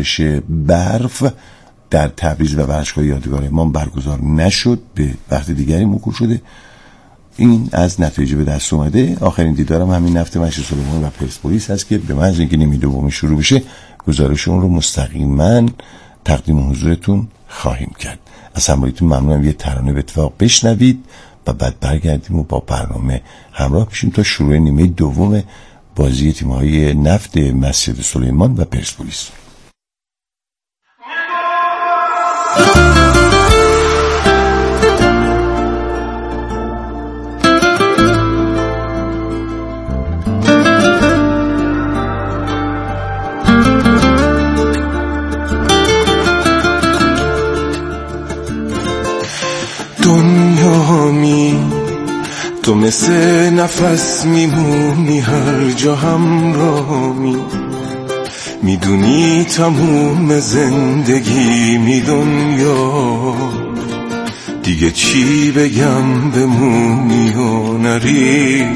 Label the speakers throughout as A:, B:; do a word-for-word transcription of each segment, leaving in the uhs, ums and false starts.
A: نمایش برف در تبریز و ورزشگاه یادگار امام برگزار نشد، به وقت دیگری موکول شده. این از نتایج به دست اومده. آخرین دیدارم همین نفت مشت سلیمان و پرسپولیس هست که به محض اینکه نیمه دوم شروع بشه گزارش اون رو مستقیما تقدیم حضورتون خواهیم کرد. از همراهیتون ممنونم. یه ترانه به اتفاق بشنوید و بعد برگردیم و با برنامه همراه بشیم تا شروع نیمه دوم بازی تیم‌های نفت مسجد سلیمان و پرسپولیس.
B: تو مثل نفس میمونی هر جا همراهمی، میدونی تموم زندگی می دنیا، دیگه چی بگم بمونی و نری.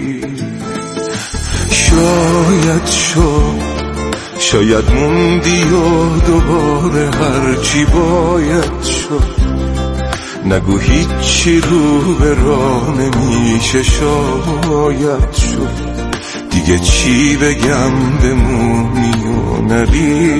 B: شاید شد شاید موندی و دوباره هرچی باید شد، نگو هیچی رو به راه نمیشه. شاید شد دیگه چی بگم بمونی و نری.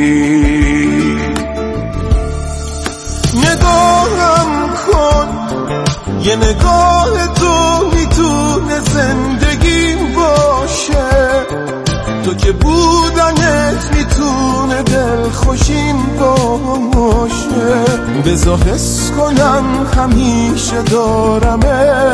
B: نگاهم کن یه نگاه تو میتونه زندگیم باشه، تو که بودنت میتونه دل خوشیم باشه. بذار حس کنم همیشه دارمت،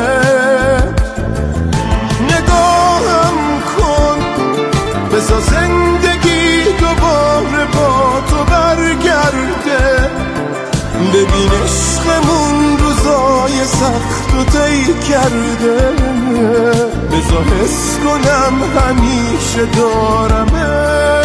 B: نگاهم کن بذار زندگی دوباره با تو برگرده. ببین عشقمون روزای سخت و طی کرده، بذار حس کنم همیشه دارمت.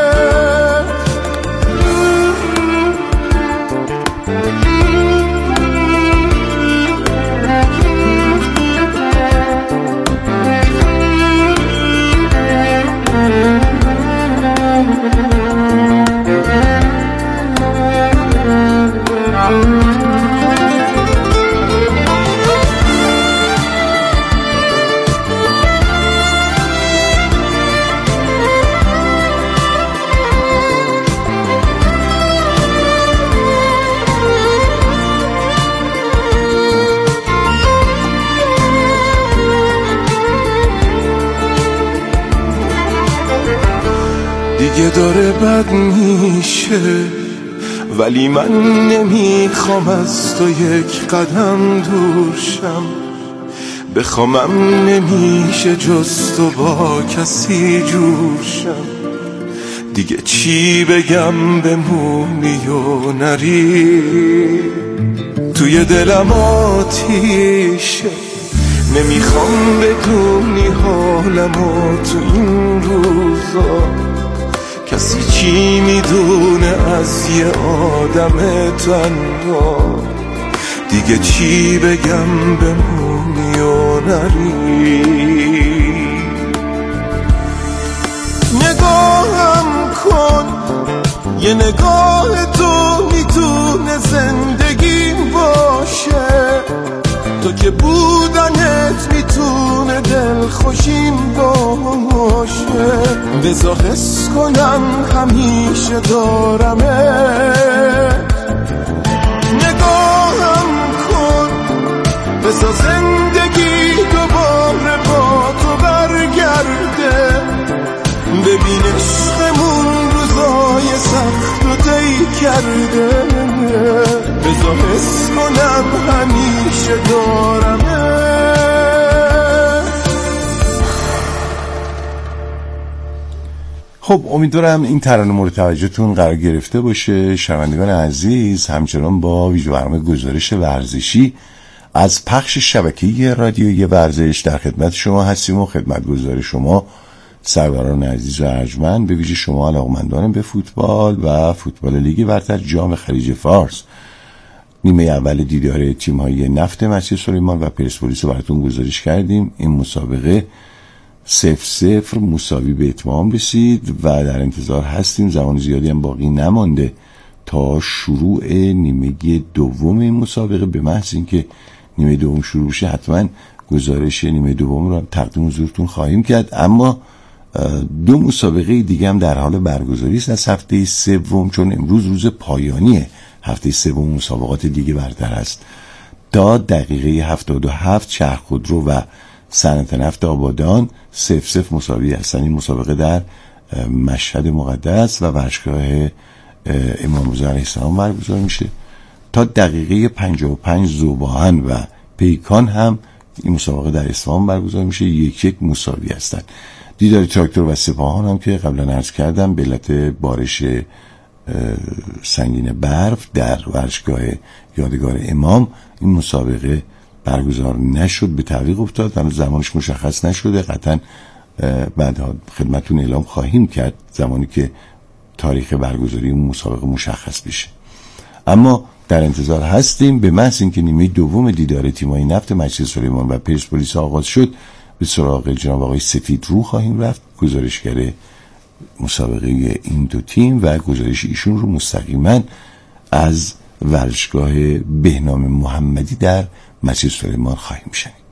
B: دیگه داره بد میشه، ولی من نمیخوام از تو یک قدم دور شم. بخوامم نمیشه جز تو با کسی جور شم. دیگه چی بگم بمونی و نری. توی دلم آتیشه، نمیخوام بدونی حالمو تو این روزا. کسی چی میدونه از یه آدم تنها. دیگه چی بگم بمونی و نری. نگاهم کن یه نگاه تو میتونه زندگیم باشه، تو که بودنت میتونه دل خوشیم باشه. بذار حس کنم همیشه دارمت، نگاهم کن بذار زندگی دوباره با تو برگرده. ببین عشقمون روزای سخت و طی کرده، بذار حس کنم همیشه دارمت.
A: خب امیدوارم این ترانه مورد توجهتون قرار گرفته باشه. شنوندگان عزیز، همچنان با ویژه برنامه گزارش ورزشی از پخش شبکه‌ای رادیویی ورزش در خدمت شما هستیم و خدمتگزار شما سروران عزیز و ارجمند، به ویژه شما علاقه‌مندان به فوتبال و فوتبال لیگ برتر جام خلیج فارس. نیمه اول دیدار تیم‌های نفت مسجد سلیمان و پرسپولیس رو براتون گزارش کردیم. این مسابقه صفر صفر مساوی به اتمام رسید و در انتظار هستیم. زمان زیادی هم باقی نمانده تا شروع نیمه دوم این مسابقه. به محض اینکه نیمه دوم شروع شه حتما گزارش نیمه دوم رو تقدیم حضورتون خواهیم کرد. اما دو مسابقه دیگه هم در حال برگزاری است از هفته سوم، چون امروز روز پایانی هفته سوم مسابقات لیگ برتر است. تا دقیقه هفتاد و هفت شهر خودرو و صنعت نفت آبادان صفر صفر مساوی هستند. این مسابقه در مشهد مقدس و ورزشگاه امام رضا علیه السلام برگزار میشه. تا دقیقه پنجاه و پنج ذوباهن و پیکان هم این مسابقه در اصفهان برگزار میشه، یک یک مساوی هستند. دیدار تراکتور و سپاهان هم که قبلا عرض کردم به علت بارش سنگین برف در ورزشگاه یادگار امام این مسابقه برگزار نشد، به تعویق افتاد. هنوز زمانش مشخص نشده، قطعا بعدها خدمتون اعلام خواهیم کرد زمانی که تاریخ برگزاری اون مسابقه مشخص بشه. اما در انتظار هستیم. به محض اینکه نیمه دوم دیدار تیم‌های نفت مجلس سلیمان و پرسپولیس آغاز شد به سراغ جناب آقای سفید رو خواهیم رفت، گزارشگر مسابقه این دو تیم، و گزارش ایشون رو مستقیما از ورزشگاه بهنام محمدی در مسجد سلیمان خواهیم شنید.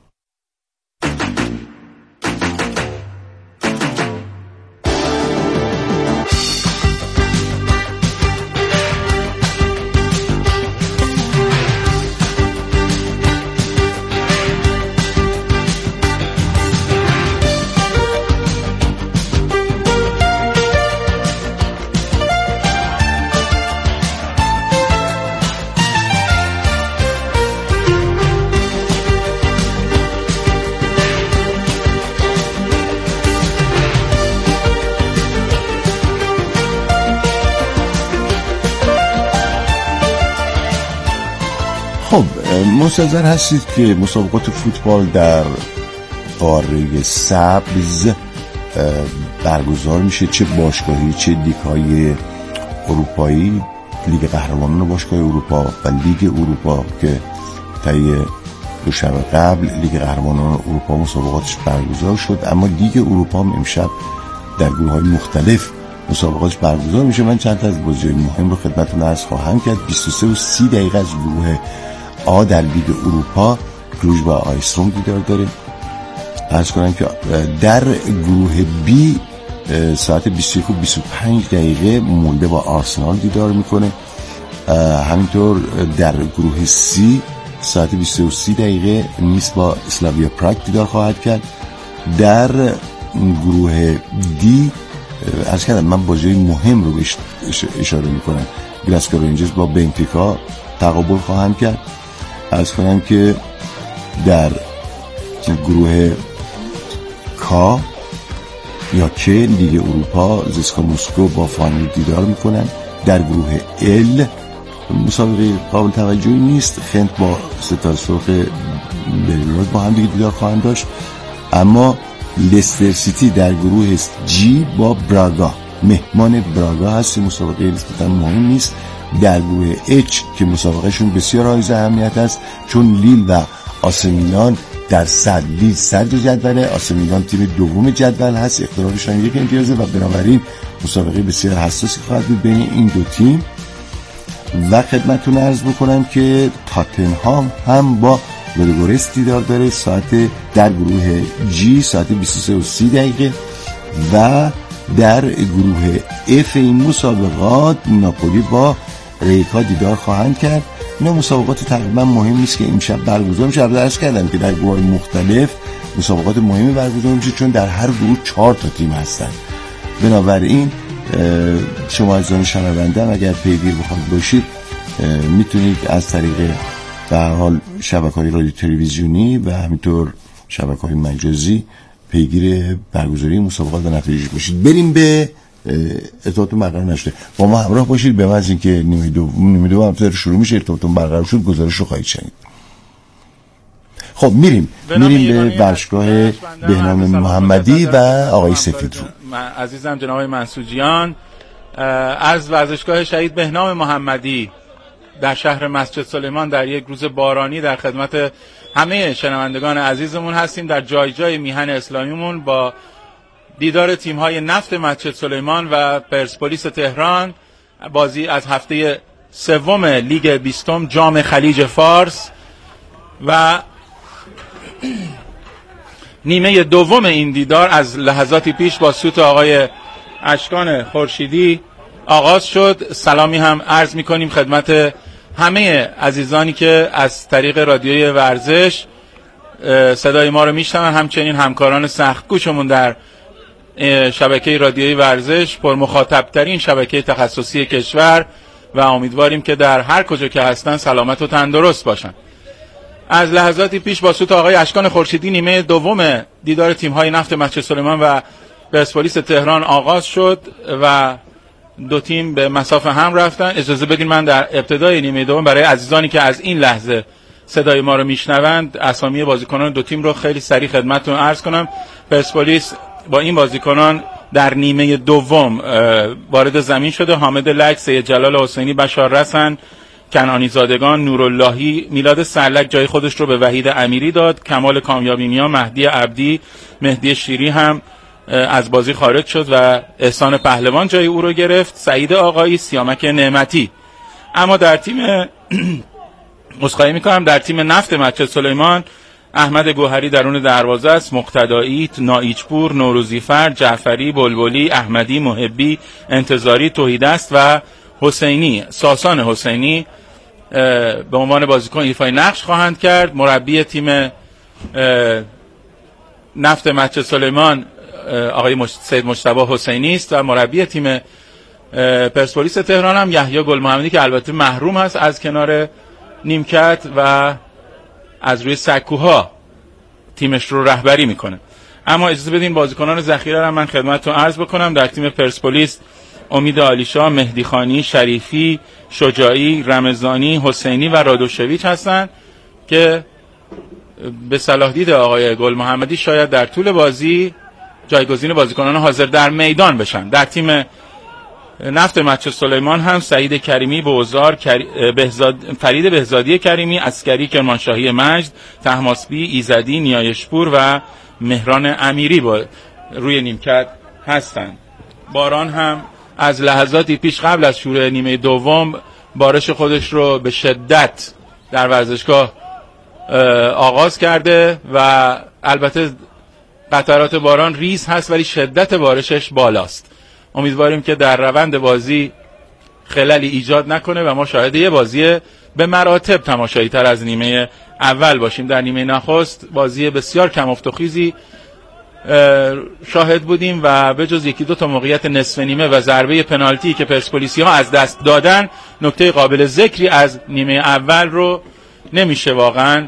A: خب منتظر هستید که مسابقات فوتبال در قاره سبز برگزار میشه، چه باشگاهی چه لیگ‌های اروپایی، لیگ قهرمانان باشگاه اروپا و لیگ اروپا که طی دو شب قبل لیگ قهرمانان اروپا مسابقاتش برگزار شد. اما لیگ اروپا هم امشب در گروه‌های مختلف مسابقاتش برگزار میشه. من چند تا از بازی‌های مهم رو خدمتتون عرض خواهم کرد. بیست و سه و سی دقیقه از گروه آ در لیگ اروپا روژ با آیستروم دیدار داره. عرض کنم که در گروه بی ساعت بیست و یک و بیست و پنج دقیقه مولده با آرسنال دیدار میکنه. همینطور در گروه سی ساعت بیست و سی دقیقه نیس با اسلاویا پراگ دیدار خواهد کرد. در گروه دی عرض کردم من بازی مهم رو اشاره میکنم. گلاسگو رنجرز با بنفیکا تقابل خواهند کرد. عرض کنم که در گروه کا یا که لیگ اروپا زسکا مسکو با فاینال دیدار میکنن. در گروه ال مسابقه قابل توجهی نیست، خنت با ستاره سرخ بلگراد با هم دیگه دیدار خواهند داشت. اما لستر سیتی در گروه جی با براگا مهمان براگا هست، مسابقه نسبتاً مهم نیست. در گروه اچ که مسابقهشون بسیار حائز اهمیت است، چون لیل و آسمیلان در صد لیل صدر جدوله، آسمیلان تیم دوم جدول هست، اختلافشان یک امتیازه و بنابراین مسابقه بسیار حساسی خواهد بود بین این دو تیم. و خدمتتون عرض بکنم که تاتنهام هم با لودوگورس دیدار داره ساعت در گروه جی ساعت بیست و سه و سی دقیقه. و در گروه اف این مسابقات ناپولی با ریکا دیدار خواهند کرد. اینا مسابقات تقریبا مهم نیست که امشب برگزار میشه. البته عرض کردم که در گروه‌های مختلف مسابقات مهمی برگزار میشه، چون در هر گروه چهار تا تیم هستن. بنابراین شما عزیزان شنونده هم اگر پیگیر بخواید باشید میتونید از طریق به هر حال شبکه‌های رادیو تلویزیونی و همینطور شبکه‌های مجازی پیگیر برگزاری مسابقات و نتایجش باشید. بریم به ارتباطتون برقرار نشده با ما همراه باشید. به محض اینکه نیمه دوم نیمه دوم هم شروع میشه ارتباطتون برقرار شد گزارش رو خواهید شنید. خب میریم میریم به ورزشگاه بهنام محمدی و آقای سفید رو.
C: عزیزم جناب منسوجیان از ورزشگاه شهید بهنام محمدی در شهر مسجد سلیمان در یک روز بارانی در خدمت همه شنوندگان عزیزمون هستیم در جای جای میهن اسلامیمون با دیدار تیم‌های نفت مسجد سلیمان و پرسپولیس تهران، بازی از هفته سوم لیگ بیستم جام خلیج فارس و نیمه دوم این دیدار از لحظاتی پیش با سوت آقای اشکان خورشیدی آغاز شد. سلامی هم عرض می‌کنیم خدمت همه عزیزانی که از طریق رادیوی ورزش صدای ما رو میشنون، همچنین همکاران سختگوشمون در شبکه رادیوی ورزش، پر مخاطبترین شبکه تخصصی کشور، و امیدواریم که در هر کجا که هستن سلامت و تندرست باشن. از لحظاتی پیش با سوت آقای اشکان خورشیدی نیمه دوم دیدار تیم‌های نفت مسجد سلیمان و پرسپولیس تهران آغاز شد و دو تیم به مسافه هم رفتن. اجازه بدین من در ابتدای نیمه دوم برای عزیزانی که از این لحظه صدای ما رو میشنوند اسامی بازیکنان دو تیم رو خیلی سریع خدمتتون عرض کنم. پرسپولیس با این بازیکنان در نیمه دوم وارد زمین شده: حامد لک، سید جلال حسینی، بشار رسن، کنعانی زادگان، نوراللهی، میلاد سرلک جای خودش رو به وحید امیری داد، کمال کامیابینیا، مهدی عبدی، مهدی شیری هم از بازی خارج شد و احسان پهلوان جای او رو گرفت، سعید آقایی، سیامک نعمتی. اما در تیم عذرخواهی میکنم در تیم نفت مسجد سلیمان احمد گوهری درون دروازه است، مقتدایی، نایچپور، نوروزیفر، جعفری، بلبلی، احمدی، محبی، انتظاری، توحیدست و حسینی. ساسان حسینی به عنوان بازیکن ایفای نقش خواهند کرد. مربی تیم نفت مسجد سلیمان آقای مش... سید مجتبی حسینی است و مربی تیم پرسپولیس تهران هم یحیی گل محمدی که البته محروم هست از کنار نیمکت و از روی سکوها تیمش رو رهبری میکنه. اما اجازه بدین بازیکنان ذخیره رو من خدمتتون عرض بکنم. در تیم پرسپولیس امید عالیشاه، مهدی خانی، شریفی، شجاعی، رمضانی، حسینی و رادوشویچ هستند که به صلاح دید آقای گل محمدی شاید در طول بازی جایگزین بازیکنان حاضر در میدان بشن. در تیم نفت مسجد سلیمان هم سعید کریمی، بوزار، بهزاد، فرید بهزادی کریمی، عسکری، کرمانشاهی مجد، طهماسبی، ایزدی، نیایشپور و مهران امیری با روی نیمکت هستند. باران هم از لحظاتی پیش قبل از شروع نیمه دوم بارش خودش رو به شدت در ورزشگاه آغاز کرده و البته قطرات باران ریز هست ولی شدت بارشش بالاست. امیدواریم که در روند بازی خللی ایجاد نکنه و ما شاهد یه بازی به مراتب تماشایی تر از نیمه اول باشیم. در نیمه نخست بازی بسیار کم افت و خیزی شاهد بودیم و به جز یکی دو تا موقعیت نصف نیمه و ضربه پنالتی که پرسپولیسی ها از دست دادن، نکته قابل ذکری از نیمه اول رو نمیشه واقعا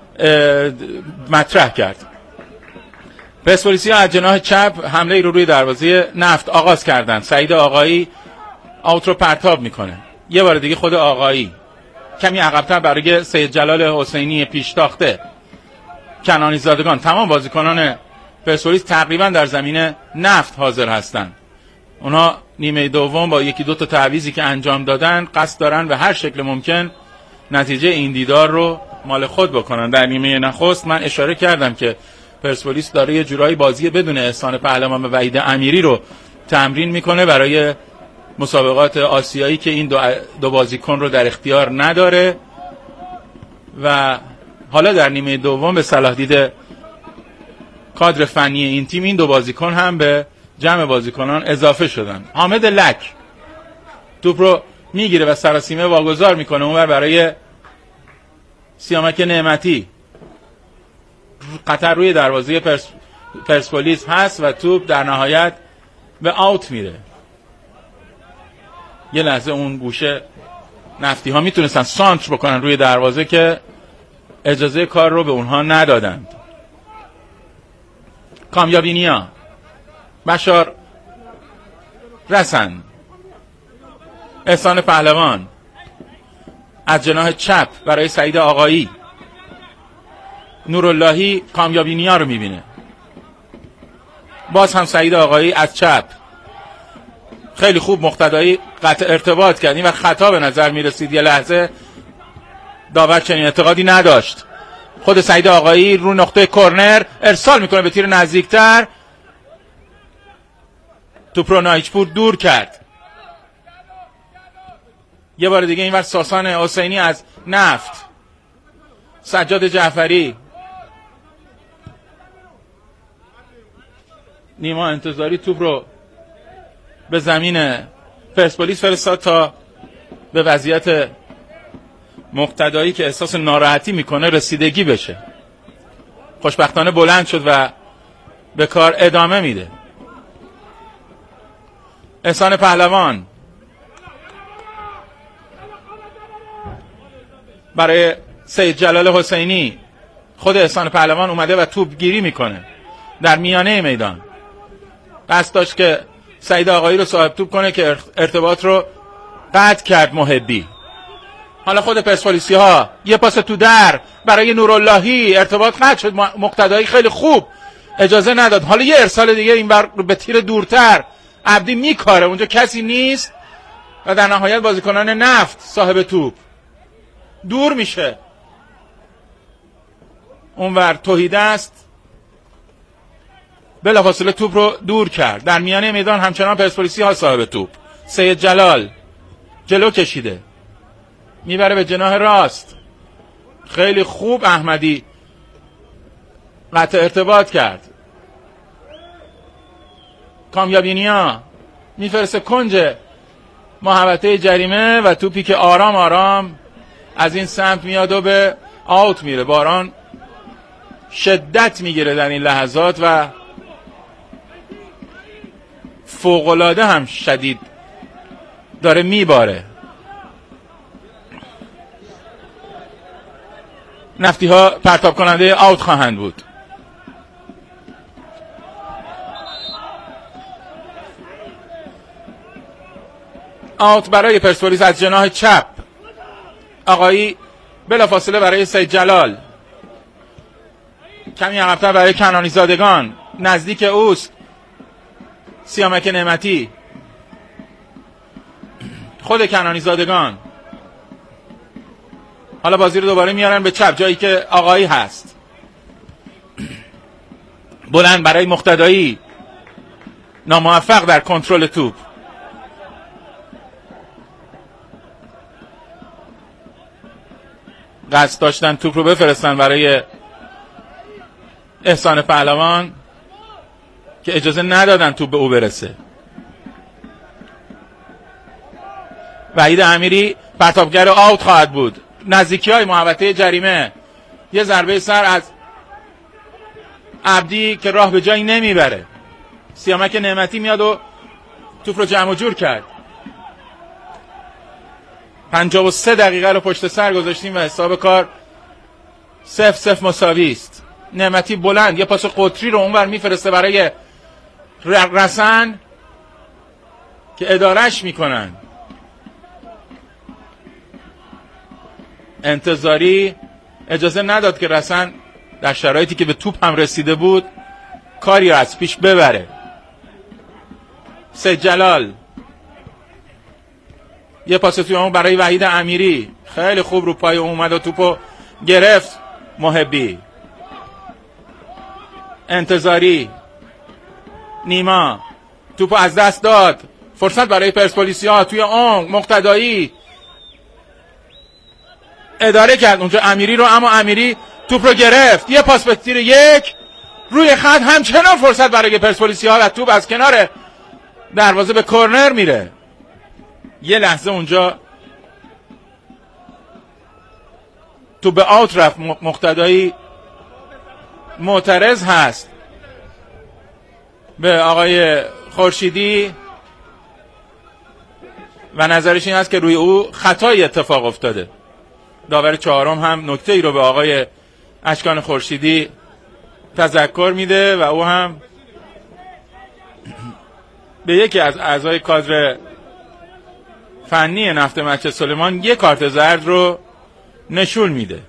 C: مطرح کرد. پرسپولیسی ها از جناح چپ حمله رو روی دروازه نفت آغاز کردند. سعید آقایی آوت رو پرتاب میکنه. یه بار دیگه خود آقایی کمی عقب‌تر برای سید جلال حسینی پیشتاخته. کنعانی زادگان. تمام بازیکنان پرسپولیس تقریبا در زمین نفت حاضر هستند. اونا نیمه دوم با یکی دو تا تعویضی که انجام دادن قصد دارن به هر شکل ممکن نتیجه این دیدار رو مال خود بکنن. در نیمه نخست من اشاره کردم که پرسپولیس داره یه جورایی بازی بدون احسان پهلوان و وحید امیری رو تمرین میکنه برای مسابقات آسیایی که این دو, دو بازیکن رو در اختیار نداره و حالا در نیمه دوم به صلاح دید کادر فنی این تیم این دو بازیکن هم به جمع بازیکنان اضافه شدن. حامد لک توپ رو میگیره و سراسیمه واگذار میکنه اونور برای سیامک نعمتی. قطر روی دروازه پرس... پرسپولیس هست و توپ در نهایت به آوت میره. یه لحظه اون گوشه نفتی ها میتونستن سانتر بکنن روی دروازه که اجازه کار رو به اونها ندادند. کامیابینیا، بشار رسن، احسان پهلوان از جناح چپ برای سعید آقایی. نوراللهی کامیابینیا رو میبینه. باز هم سعید آقایی از چپ. خیلی خوب مقتدایی قطع ارتباط کردیم و خطا به نظر میرسید. یه لحظه داور چنین اعتقادی نداشت خود سعید آقایی رو نقطه کرنر ارسال میکنه به تیر نزدیکتر، توپ رو نایچپور دور کرد. یه بار دیگه اینور ساسان حسینی از نفت، سجاد جعفری، نیما انتظاری توپ رو به زمین پرسپولیس فرستاد تا به وضعیت مقتدایی که احساس ناراحتی میکنه رسیدگی بشه. خوشبختانه بلند شد و به کار ادامه میده. احسان پهلوان برای سید جلال حسینی، خود احسان پهلوان اومده و توپ گیری میکنه در میانه میدان. قصد داشت که سعید آقایی رو صاحب توپ کنه که ارتباط رو قطع کرد محبی. حالا خود پرسپولیسی ها یه پاس تو در برای نوراللهی، ارتباط قطع شد، مقتدایی خیلی خوب اجازه نداد. حالا یه ارسال دیگه این بر به تیر دورتر، عبدی میکاره، اونجا کسی نیست و در نهایت بازیکنان نفت صاحب توپ دور میشه. اونور توحید است، بلافاصله توپ رو دور کرد. در میانه میدان همچنان پرسپولیسی ها صاحب توپ. سید جلال جلو کشیده، میبره به جناح راست، خیلی خوب احمدی قطع ارتباط کرد. کامیابینیا میفرسته کنج محوطه جریمه و توپی که آرام آرام از این سمت میاد و به آوت میره. باران شدت میگیره در این لحظات و فوق‌العاده هم شدید داره میباره. نفتی ها پرتاب کننده آوت خواهند بود. آوت برای پرسپولیس از جناح چپ. آقایی بلافاصله برای سید جلال، کمی عقب‌تر برای کنانی زادگان، نزدیک اوست سیامک نعمتی، خود کنانی زادگان. حالا بازی رو دوباره میارن به چپ جایی که آقایی هست. بلند برای مقتدایی، ناموفق در کنترل توپ. قصد داشتن توپ رو بفرستن برای احسان پهلوان که اجازه ندادن توپ به او برسه. وحید امیری پرتابگر آوت خواهد بود. نزدیکی های محوطه جریمه، یه ضربه سر از عبدی که راه به جایی نمیبره. سیامک نعمتی میاد و توپ رو جمع و جور کرد. پنجاه و سه دقیقه رو پشت سر گذاشتیم و حساب کار صفر صفر مساوی است. نعمتی بلند یه پاس قطری رو اونور میفرسته برای رسن که ادارش میکنن. انتظاری اجازه نداد که رسن در شرایطی که به توپ هم رسیده بود کاری رو از پیش ببره. سید جلال یه پاس توی اون برای وحید امیری، خیلی خوب رو پای اومد و توپو گرفت محبی. انتظاری، نیما توپو از دست داد. فرصت برای پرسپولیسی ها توی اون. مقتدایی اداره کرد اونجا امیری رو، اما امیری توپ رو گرفت. یه پاس به تیر یک روی خط، همچنان فرصت برای پرسپولیسی ها و توپ از کنار دروازه به کرنر میره. یه لحظه اونجا تو به آوت رفت. مقتدایی معترض هست به آقای خورشیدی و نظرش این است که روی او خطای اتفاق افتاده. داور چهارم هم نکته ای رو به آقای اشکان خورشیدی تذکر میده و او هم به یکی از اعضای کادر فنی نفت مسجد سلیمان یک کارت زرد رو نشون میده.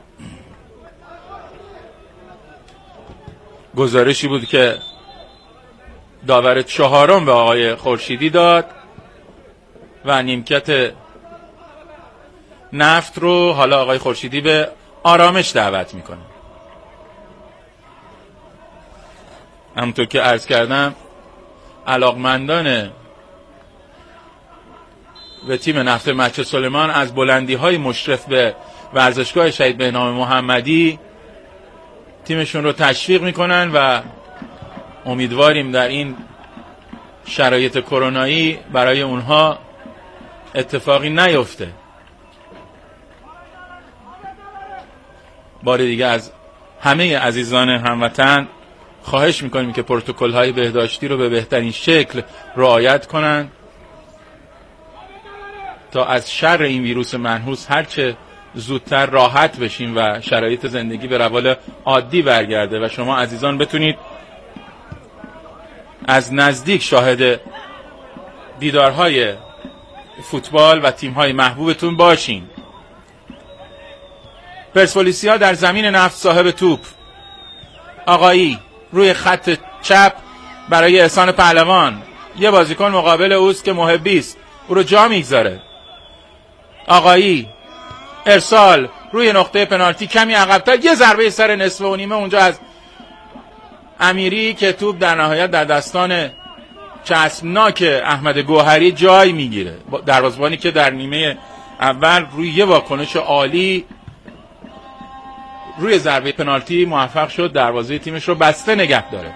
C: گزارشی بود که داور چهارم به آقای خورشیدی داد و نیمکت نفت رو حالا آقای خورشیدی به آرامش دعوت میکنه. همونطور که عرض کردم علاقمندان به تیم نفت مچ سلیمان از بلندی های مشرف به ورزشگاه شهید بهنام محمدی تیمشون رو تشویق میکنن و امیدواریم در این شرایط کرونایی برای اونها اتفاقی نیفته. بار دیگه از همه عزیزان هموطن خواهش میکنیم که پروتکل های بهداشتی رو به بهترین شکل رعایت کنن تا از شر این ویروس منحوس هرچه زودتر راحت بشیم و شرایط زندگی به روال عادی برگرده و شما عزیزان بتونید از نزدیک شاهد دیدارهای فوتبال و تیم‌های محبوبتون باشین. پرسپولیسیا در زمین نفت صاحب توپ، آقایی روی خط چپ برای احسان پهلوان، یه بازیکن مقابل اوست که محبی است، او رو جا میگذاره. آقایی ارسال روی نقطه پنالتی کمی عقب‌تر، یه ضربه سر نصف و نیمه اونجا از امیری که توپ در نهایت در دستان چسبناک احمد گوهری جای میگیره. دروازه‌بانی که در نیمه اول روی یه واکنش عالی روی ضربه پنالتی موفق شد دروازه تیمش رو بسته نگه داره.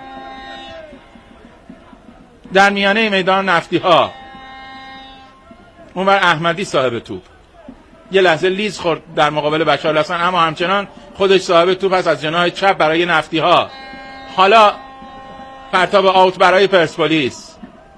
C: در میانه میدان نفتی ها اونور احمدی صاحب توپ، یه لحظه لیز خورد در مقابل بشار الحسن، اما همچنان خودش صاحب توپ هست از جناح چپ برای نفتی ها. حالا پرتاب آوت برای پرسپولیس.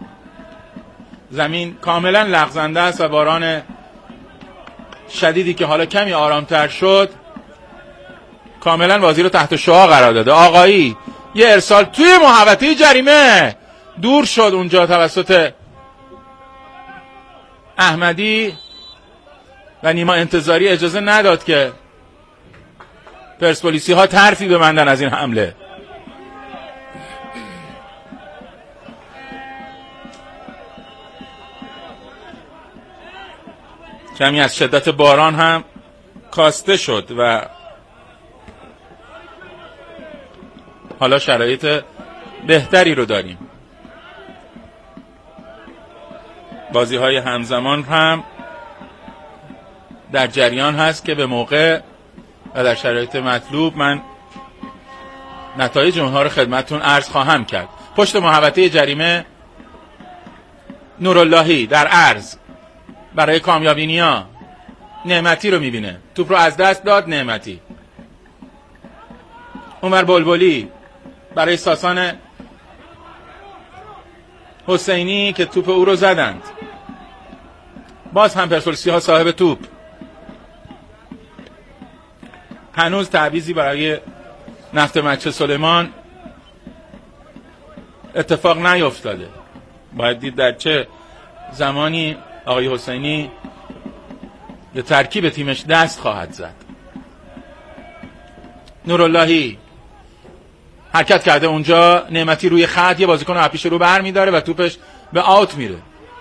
C: زمین کاملا لغزنده است و باران شدیدی که حالا کمی آرامتر شد کاملا بازی رو تحت شعاع قرار داده. آقایی یه ارسال توی محوطه جریمه، دور شد اونجا توسط احمدی و نیما انتظاری اجازه نداد که پرسپولیسی ها طرفی ببندن از این حمله. کمی از شدت باران هم کاسته شد و حالا شرایط بهتری رو داریم. بازی های همزمان هم در جریان هست که به موقع و در شرایط مطلوب من نتایج اونها رو خدمتتون عرض خواهم کرد. پشت محوطه جریمه نوراللهی در عرض برای کامیابی نیا نعمتی رو میبینه، توپ رو از دست داد نعمتی. عمر بلبلی برای ساسان حسینی که توپ او رو زدند. باز هم پرسپولیسی ها صاحب توپ. هنوز تعویضی برای نفت مچ سلیمان اتفاق نیفتاده. باید دید در چه زمانی آقای حسینی به ترکیب تیمش دست خواهد زد. نوراللهی حرکت کرده اونجا، نعمتی روی خط یه بازیکن رو پیش رو بر میداره و توپش به آوت میره.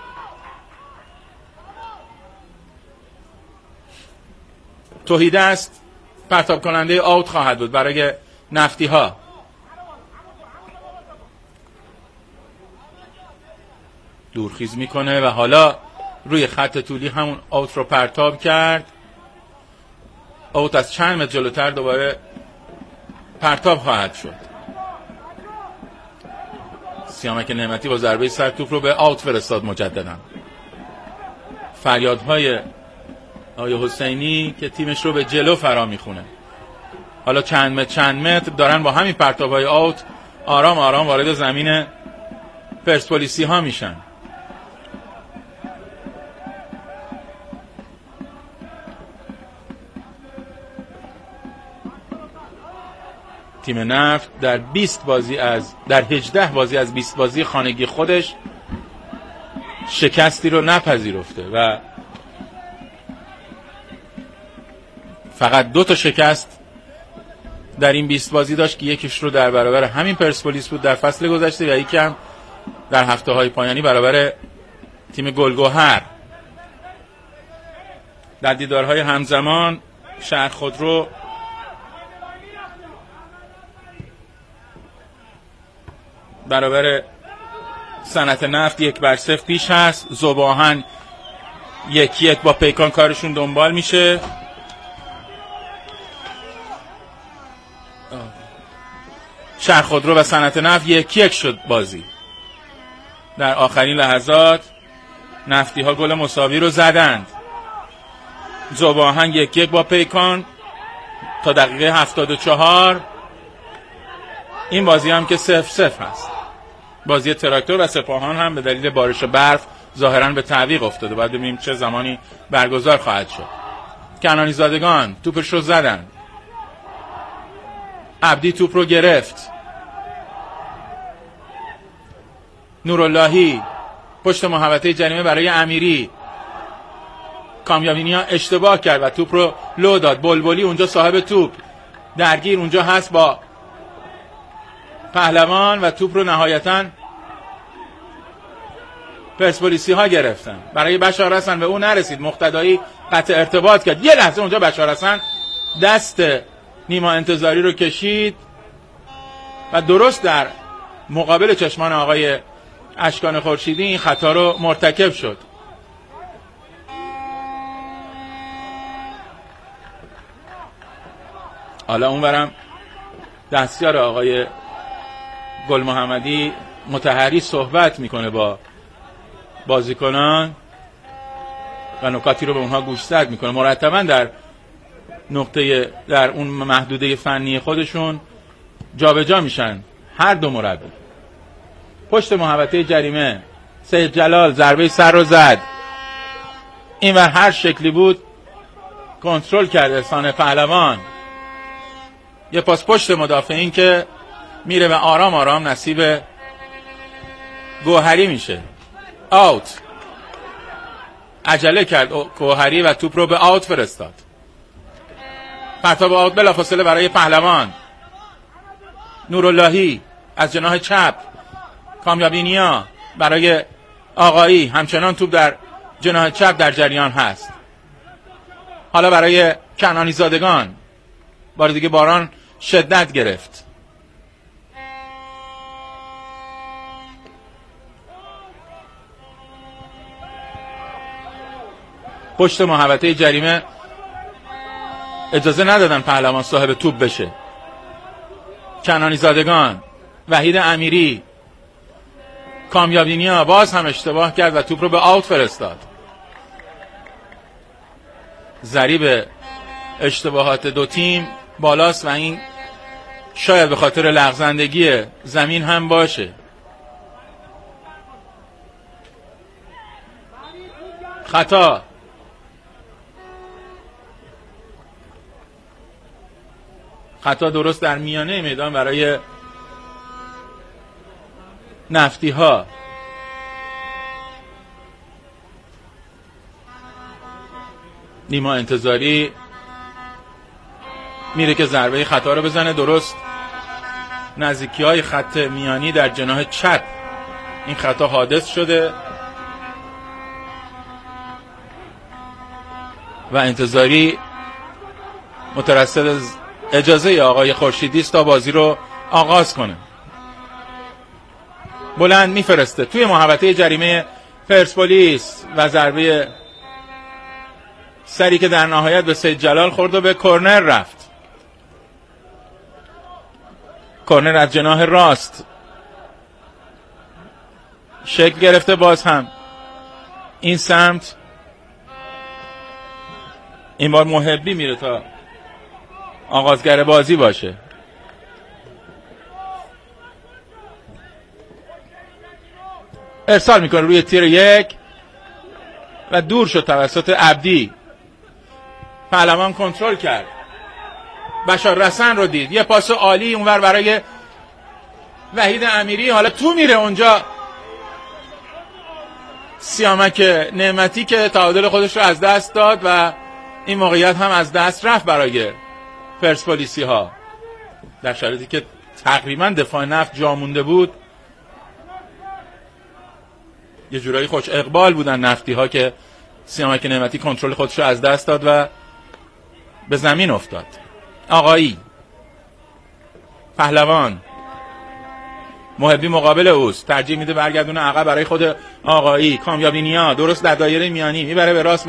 C: توحید است پرتاب کننده آوت خواهد بود برای نفتی ها. دورخیز میکنه و حالا روی خط طولی همون آوت رو پرتاب کرد. آوت از چند متر جلوتر دوباره پرتاب خواهد شد. سیامک نعمتی با ضربه سر توپ رو به آوت فرستاد مجددا. فریادهای آقای حسینی که تیمش رو به جلو فرا میخونه. حالا چند متر چند متر دارن با همین پرتاب‌های آوت آرام آرام وارد زمین پرسپولیسی ها میشن. تیم نفت در بیست بازی از در هجده بازی از بیست بازی خانگی خودش شکستی رو نپذیرفته و فقط دو تا شکست در این بیست بازی داشت که یکیش رو در برابر همین پرسپولیس بود در فصل گذشته و یکی هم در هفته های پایانی برابر تیم گلگهر. در دیدارهای همزمان شهر خودرو برابر صنعت نفت یک بر صفر پیش هست. ذوب‌آهن یکی یک با پیکان کارشون دنبال میشه. شهرخودرو و صنعت نفت یکی یک شد بازی. در آخرین لحظات نفتی ها گل مساوی رو زدند. ذوب‌آهن یک یک با پیکان تا دقیقه هفتاد و چهار. این بازی هم که صفر صفر هست. بازی تراکتور و سپاهان هم به دلیل بارش برف ظاهراً به تعویق افتاده. بعد ببینیم چه زمانی برگزار خواهد شد. کنانی زادگان توپش رو زدن. عبدی توپ رو گرفت. نوراللهی پشت محوطه جریمه برای امیری. کامیابینی ها اشتباه کرد و توپ رو لو داد. بلبلی اونجا صاحب توپ درگیر اونجا هست با پهلوان و توپ رو نهایتاً پرسپولیسی ها گرفتن. برای بشار حسن به اون نرسید. مقتدایی قطع ارتباط کرد. یه لحظه اونجا بشار حسن دست نیما انتظاری رو کشید و درست در مقابل چشمان آقای اشکان خورشیدی این خطا رو مرتکب شد. حالا اونورم دستیار آقای گل محمدی متحری صحبت میکنه با بازیکنان و نکاتی رو به اونها گوشزد میکنه. مرتبا در نقطه در اون محدوده فنی خودشون جابجا جا میشن هر دو مربی. پشت محوطه جریمه سید جلال ضربه سر رو زد. این و هر شکلی بود کنترل کرد احسان پهلوان. یه پاس پشت مدافعین که میره و آرام آرام نصیب گوهری میشه. آوت. عجله کرد گوهری و توپ رو به آوت فرستاد. پرتاب آوت بلافاصله برای پهلوان. نوراللهی از جناح چپ. کامیابینیا برای آقایی. همچنان توپ در جناح چپ در جریان هست. حالا برای کنانی زادگان. بار دیگه باران شدت گرفت. پشت محوطه جریمه اجازه ندادن پهلوان صاحب توپ بشه. کنانی زادگان، وحید امیری، کامیابینیا باز هم اشتباه کرد و توپ رو به آوت فرستاد. ضریب اشتباهات دو تیم بالاست و این شاید به خاطر لغزندگی زمین هم باشه. خطا. خطا درست در میانه میدان برای نفتی ها. نیما انتظاری میره که ضربه خطا رو بزنه. درست نزدیکی های خط میانی در جناح چپ این خطا حادث شده و انتظاری مترصد از اجازه آقای خورشیدی است تا بازی رو آغاز کنه. بلند میفرسته توی محوطه جریمه پرسپولیس و ضربه سری که در نهایت به سید جلال خورد و به کرنر رفت. کرنر از جناح راست شکل گرفته. باز هم این سمت این بار محبی میره تا آغازگر بازی باشه. ارسال میکنه روی تیر یک و دور شد توسط عبدی. پهلوان کنترل کرد. بشار رسن رو دید. یه پاس عالی اونور برای وحید امیری. حالا تو میره اونجا سیامک نعمتی که تعادل خودش رو از دست داد و این موقعیت هم از دست رفت برای پرسپولیسی ها در شرایطی که تقریبا دفاع نفت جا مونده بود. یه جورایی خوش اقبال بودن نفتی ها که سیامک نعمتی کنترل خودش رو از دست داد و به زمین افتاد. آقایی، پهلوان، محبی مقابل اوست، ترجیح میده برگردونه عقب برای خود آقایی. کامیابی نیا درست در دایره میانی میبره به راست